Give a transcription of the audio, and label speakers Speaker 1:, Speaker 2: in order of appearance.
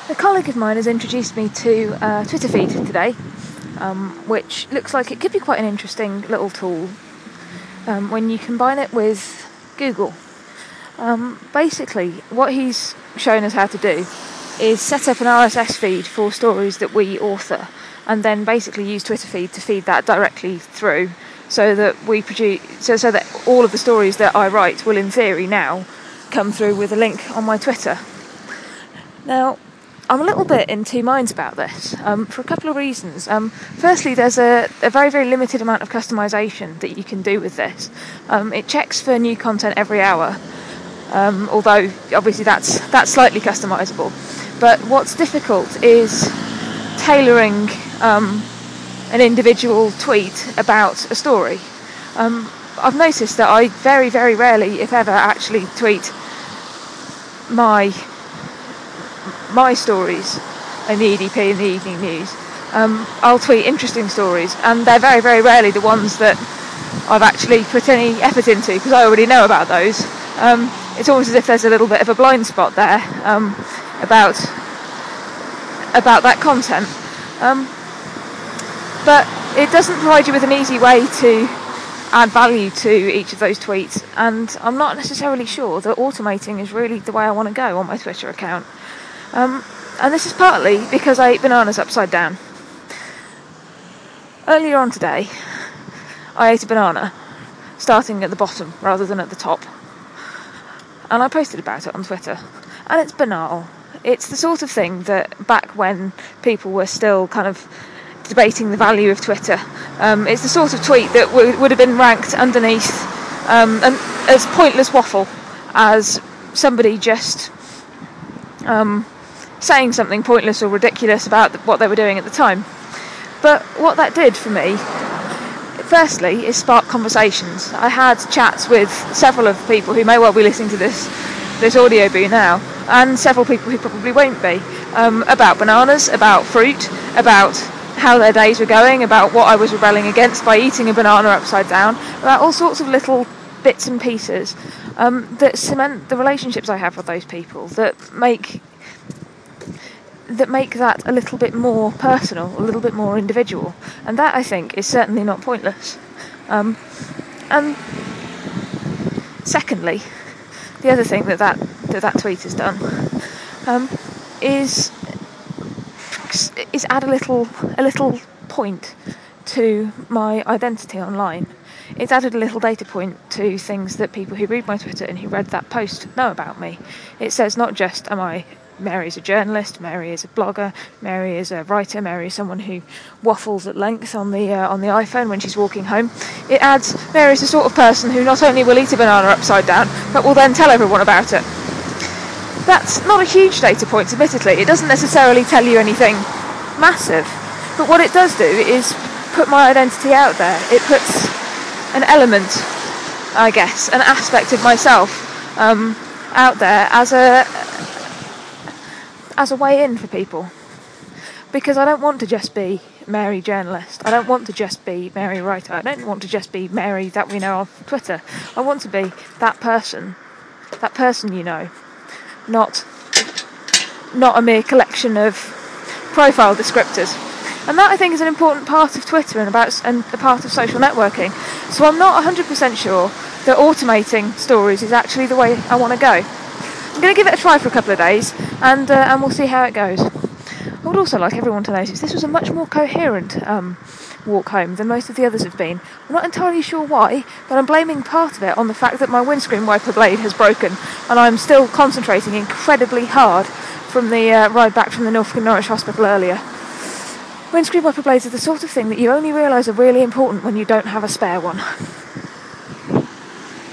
Speaker 1: A colleague of mine has introduced me to a Twitter feed today, which looks like it could be quite an interesting little tool when you combine it with Google. Basically, what he's shown us how to do is set up an RSS feed for stories that we author, and then basically use Twitter feed to feed that directly through, so that we produce, so that all of the stories that I write will, in theory, now come through with a link on my Twitter. Now, I'm a little bit in two minds about this, for a couple of reasons. Firstly, there's a very, very limited amount of customisation that you can do with this. It checks for new content every hour, although obviously that's slightly customisable. But what's difficult is tailoring an individual tweet about a story. I've noticed that I very, very rarely, if ever, actually tweet my stories in the EDP and the Evening News. I'll tweet interesting stories, and they're very, very rarely the ones that I've actually put any effort into, because I already know about those. It's almost as if there's a little bit of a blind spot there about that content. But it doesn't provide you with an easy way to add value to each of those tweets, and I'm not necessarily sure that automating is really the way I want to go on my Twitter account. And this is partly because I ate bananas upside down. Earlier on today, I ate a banana, starting at the bottom rather than at the top. And I posted about it on Twitter. And it's banal. It's the sort of thing that back when people were still kind of debating the value of Twitter, it's the sort of tweet that would have been ranked underneath and as pointless waffle as somebody just saying something pointless or ridiculous about what they were doing at the time. But what that did for me, firstly, is spark conversations. I had chats with several of the people who may well be listening to this audio boo now, and several people who probably won't be, about bananas, about fruit, about how their days were going, about what I was rebelling against by eating a banana upside down, about all sorts of little bits and pieces that cement the relationships I have with those people, that make that a little bit more personal, a little bit more individual. And that, I think, is certainly not pointless. And secondly, the other thing that tweet has done is add a little point to my identity online. It's added a little data point to things that people who read my Twitter and who read that post know about me. It says not just Mary is a journalist, Mary is a blogger, Mary is a writer, Mary is someone who waffles at length on the iPhone when she's walking home. It adds Mary is the sort of person who not only will eat a banana upside down, but will then tell everyone about it. That's not a huge data point, admittedly. It doesn't necessarily tell you anything massive, but what it does do is put my identity out there. It puts an element, I guess, an aspect of myself out there as a way in for people, because I don't want to just be Mary journalist, I don't want to just be Mary writer, I don't want to just be Mary that we know on Twitter. I want to be that person you know, not a mere collection of profile descriptors. And that, I think, is an important part of Twitter and a part of social networking. So I'm not 100% sure that automating stories is actually the way I want to go. I'm going to give it a try for a couple of days, and we'll see how it goes. I would also like everyone to notice this was a much more coherent walk home than most of the others have been. I'm not entirely sure why, but I'm blaming part of it on the fact that my windscreen wiper blade has broken, and I'm still concentrating incredibly hard from the ride back from the Norfolk and Norwich Hospital earlier. Windscreen wiper blades are the sort of thing that you only realise are really important when you don't have a spare one.